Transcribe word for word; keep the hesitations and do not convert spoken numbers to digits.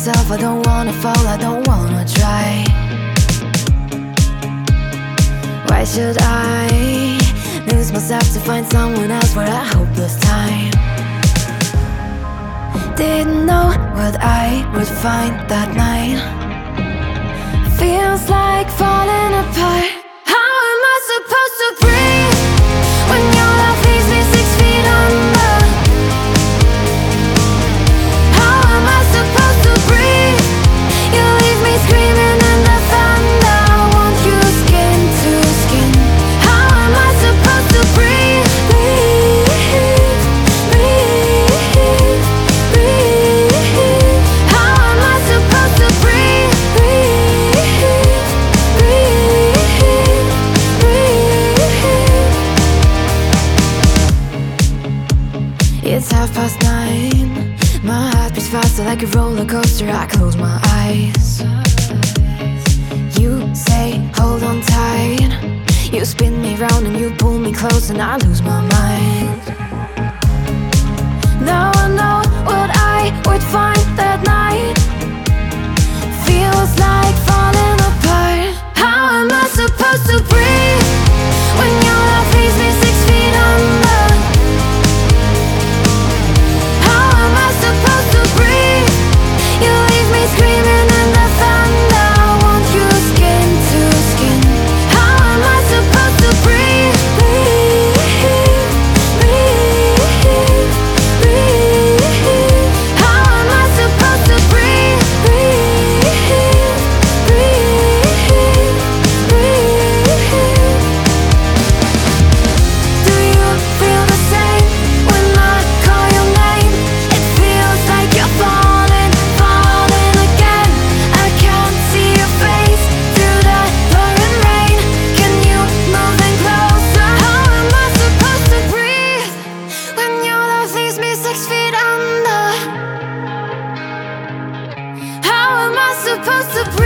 myself, I don't wanna fall, I don't wanna try. Why should I lose myself to find someone else for a hopeless time? Didn't know what I would find that night. Feels like falling apart. How am I supposed to breathe when your love leaves me six feet under? How am I supposed to breathe? You leave me screaming in the thunder. I want you skin to skin. How am I supposed to breathe? Breathe, breathe, breathe. How am I supposed to breathe? Breathe, breathe, breathe. It's half past nine. My heart beats faster like a roller coaster. I close my eyes. You say, hold on tight. You spin me round and you pull me close, and I lose my mind. Now I know what I would find that night. Feels like falling apart. How am I supposed to breathe when your love leaves me six feet under? How am I supposed to breathe? You leave me screaming in the thunder. I want you skin to skin. How am I supposed to breathe? Breathe, breathe, breathe. How am I supposed to breathe? Breathe, breathe, breathe. Do you feel the same when I call your name? It feels like you're falling, falling again. I can't see your face through the pouring rain. Can you move in closer? How am I supposed to breathe when your love leaves me six feet under? How am I supposed to breathe?